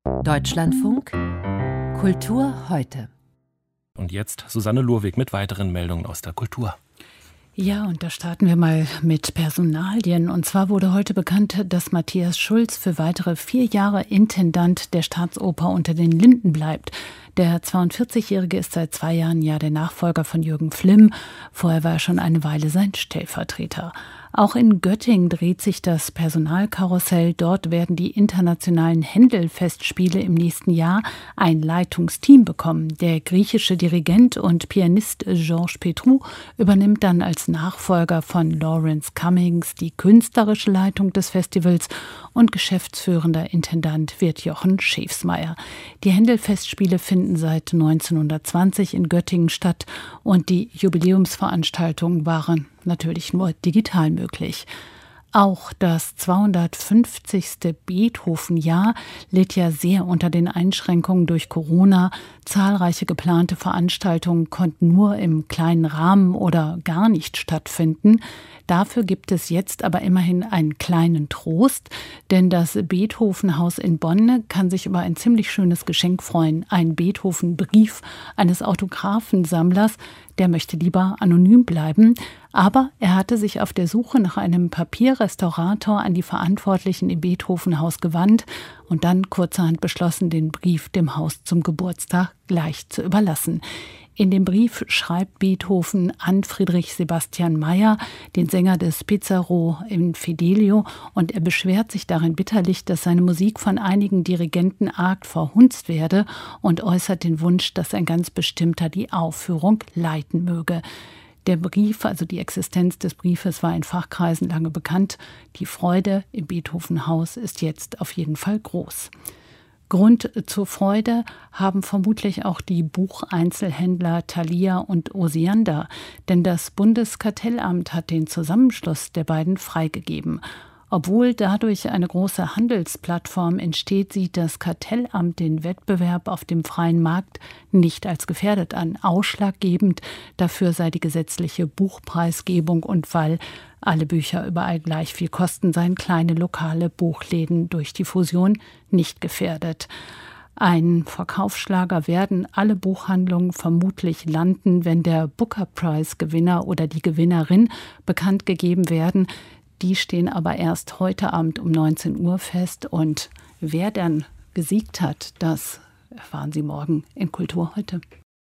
Deutschlandfunk Kultur heute. Und jetzt Susanne Lurwig mit weiteren Meldungen aus der Kultur. Ja, und da starten wir mal mit Personalien. Und zwar wurde heute bekannt, dass Matthias Schulz für weitere 4 Jahre Intendant der Staatsoper Unter den Linden bleibt. Der 42-Jährige ist seit 2 Jahren ja der Nachfolger von Jürgen Flimm. Vorher war er schon eine Weile sein Stellvertreter. Auch in Göttingen dreht sich das Personalkarussell. Dort werden die internationalen Händel-Festspiele im nächsten Jahr ein Leitungsteam bekommen. Der griechische Dirigent und Pianist Georges Petrou übernimmt dann als Nachfolger von Lawrence Cummings die künstlerische Leitung des Festivals und geschäftsführender Intendant wird Jochen Schäfsmeier. Die Händel-Festspiele finden seit 1920 in Göttingen statt und die Jubiläumsveranstaltungen waren natürlich nur digital möglich. Auch das 250. Beethoven-Jahr litt ja sehr unter den Einschränkungen durch Corona. Zahlreiche geplante Veranstaltungen konnten nur im kleinen Rahmen oder gar nicht stattfinden. Dafür gibt es jetzt aber immerhin einen kleinen Trost, denn das Beethoven-Haus in Bonn kann sich über ein ziemlich schönes Geschenk freuen. Ein Beethoven-Brief eines Autographensammlers, der möchte lieber anonym bleiben. Aber er hatte sich auf der Suche nach einem Papierrestaurator an die Verantwortlichen im Beethoven-Haus gewandt und dann kurzerhand beschlossen, den Brief dem Haus zum Geburtstag gleich zu überlassen. In dem Brief schreibt Beethoven an Friedrich Sebastian Mayer, den Sänger des Pizarro in Fidelio, und er beschwert sich darin bitterlich, dass seine Musik von einigen Dirigenten arg verhunzt werde und äußert den Wunsch, dass ein ganz bestimmter die Aufführung leiten möge. Der Brief, also die Existenz des Briefes, war in Fachkreisen lange bekannt. Die Freude im Beethoven-Haus ist jetzt auf jeden Fall groß. Grund zur Freude haben vermutlich auch die Bucheinzelhändler Thalia und Osiander, denn das Bundeskartellamt hat den Zusammenschluss der beiden freigegeben. Obwohl dadurch eine große Handelsplattform entsteht, sieht das Kartellamt den Wettbewerb auf dem freien Markt nicht als gefährdet an. Ausschlaggebend dafür sei die gesetzliche Buchpreisgebung und weil alle Bücher überall gleich viel kosten, seien kleine lokale Buchläden durch die Fusion nicht gefährdet. Ein Verkaufsschlager werden alle Buchhandlungen vermutlich landen, wenn der Booker Prize-Gewinner oder die Gewinnerin bekannt gegeben werden. Die stehen aber erst heute Abend um 19 Uhr fest. Und wer dann gesiegt hat, das erfahren Sie morgen in Kultur heute.